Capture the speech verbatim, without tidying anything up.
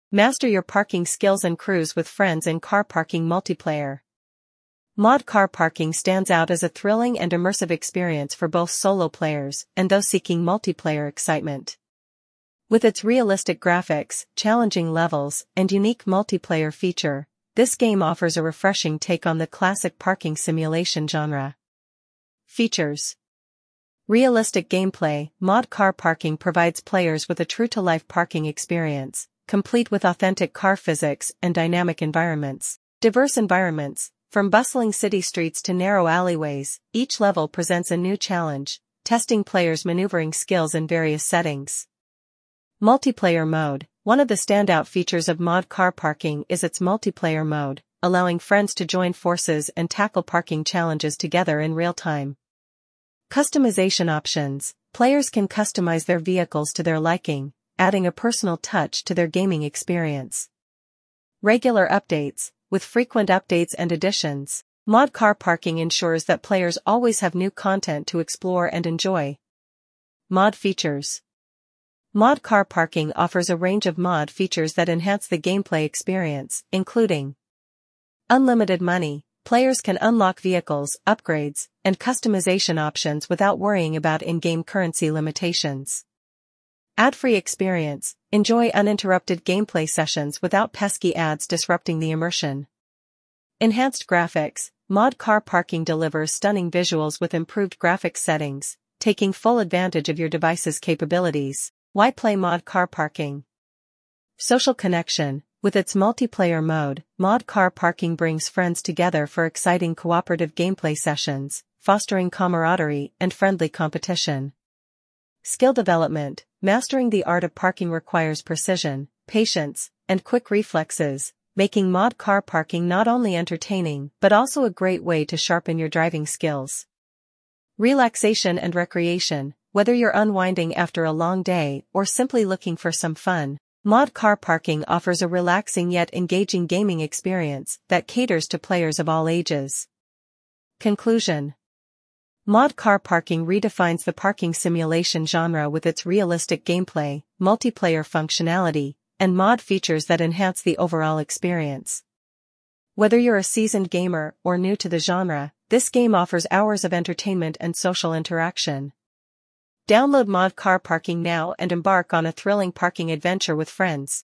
Master your parking skills and cruise with friends in car parking multiplayer. Mod Car Parking stands out as a thrilling and immersive experience for both solo players and those seeking multiplayer excitement. With its realistic graphics, challenging levels, and unique multiplayer feature, this game offers a refreshing take on the classic parking simulation genre. Features: realistic gameplay. Mod Car Parking provides players with a true-to-life parking experience, complete with authentic car physics and dynamic environments. Diverse environments. From bustling city streets to narrow alleyways, each level presents a new challenge, testing players' maneuvering skills in various settings. Multiplayer mode. One of the standout features of Mod Car Parking is its multiplayer mode, allowing friends to join forces and tackle parking challenges together in real time. Customization options. Players can customize their vehicles to their liking, adding a personal touch to their gaming experience. Regular updates. With frequent updates and additions, Mod Car Parking ensures that players always have new content to explore and enjoy. Mod features. Mod Car Parking offers a range of mod features that enhance the gameplay experience, including unlimited money. Players can unlock vehicles, upgrades, and customization options without worrying about in-game currency limitations. Ad-free experience. Enjoy uninterrupted gameplay sessions without pesky ads disrupting the immersion. Enhanced graphics. Mod Car Parking delivers stunning visuals with improved graphics settings, taking full advantage of your device's capabilities. Why play Mod Car Parking? Social connection. With its multiplayer mode, Mod Car Parking brings friends together for exciting cooperative gameplay sessions, fostering camaraderie and friendly competition. Skill development. Mastering the art of parking requires precision, patience, and quick reflexes, making Mod Car Parking not only entertaining but also a great way to sharpen your driving skills. Relaxation and recreation. Whether you're unwinding after a long day or simply looking for some fun, Mod Car Parking offers a relaxing yet engaging gaming experience that caters to players of all ages. Conclusion. Mod Car Parking redefines the parking simulation genre with its realistic gameplay, multiplayer functionality, and mod features that enhance the overall experience. Whether you're a seasoned gamer or new to the genre, this game offers hours of entertainment and social interaction. Download Mod Car Parking now and embark on a thrilling parking adventure with friends.